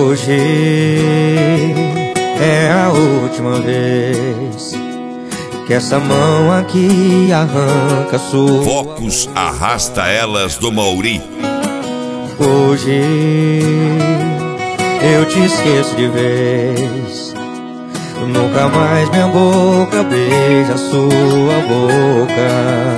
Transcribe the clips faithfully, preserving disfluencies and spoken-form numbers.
Hoje é a última vez que essa mão aqui arranca sua. Focus Arrasta Elas do Mauri. Hoje eu te esqueço de vez. Nunca mais minha boca beija sua boca.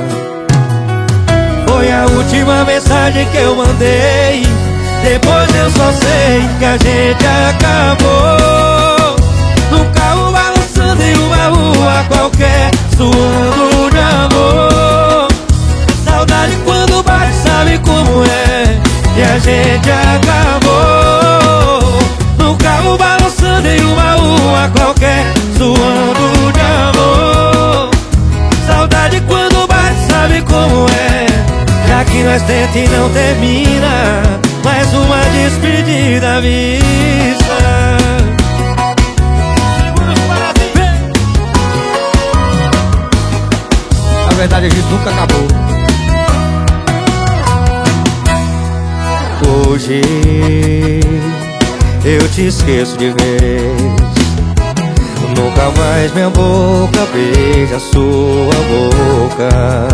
Foi a última mensagem que eu mandei. Depois eu só sei que a gente acabou. No carro balançando em uma rua qualquer, suando de amor. Saudade quando bate, sabe como é? E a gente acabou. No carro balançando em uma rua qualquer, suando de amor. Saudade quando bate, sabe como é? Já que nós tenta e não termina, mais uma despedida à vista. Na verdade a gente nunca acabou. Hoje eu te esqueço de vez. Nunca mais minha boca beija sua boca.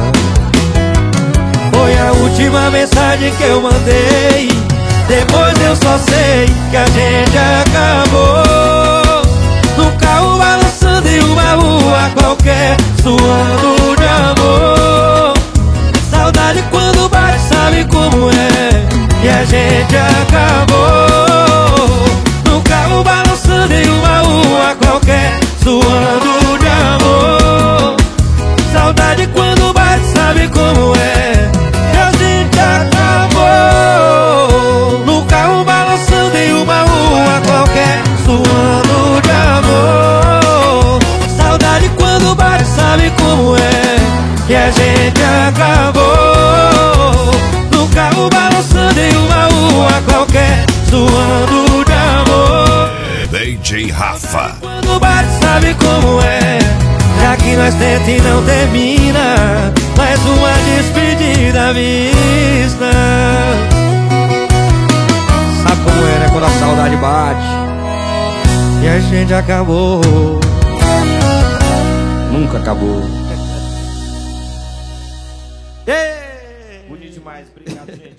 Foi a última mensagem que eu mandei. Depois eu só sei que a gente acabou. No carro balançando em uma rua qualquer, suando de amor. Saudade quando bate, sabe como é? E a gente acabou. No carro balançando em uma rua qualquer, suando de amor. Saudade quando bate, sabe como é? E a gente acabou. No carro balançando em uma rua qualquer, suando de amor. Saudade quando bate, sabe como é? E a gente acabou. No carro balançando em uma rua qualquer, suando de amor. D J Rafa. Quando bate, sabe como é? Já que nós tenta e não termina, mais uma despedida à vista. Sabe como é, né? Quando a saudade bate E a gente acabou. nunca acabou. Ei! Bonito demais, obrigado, gente.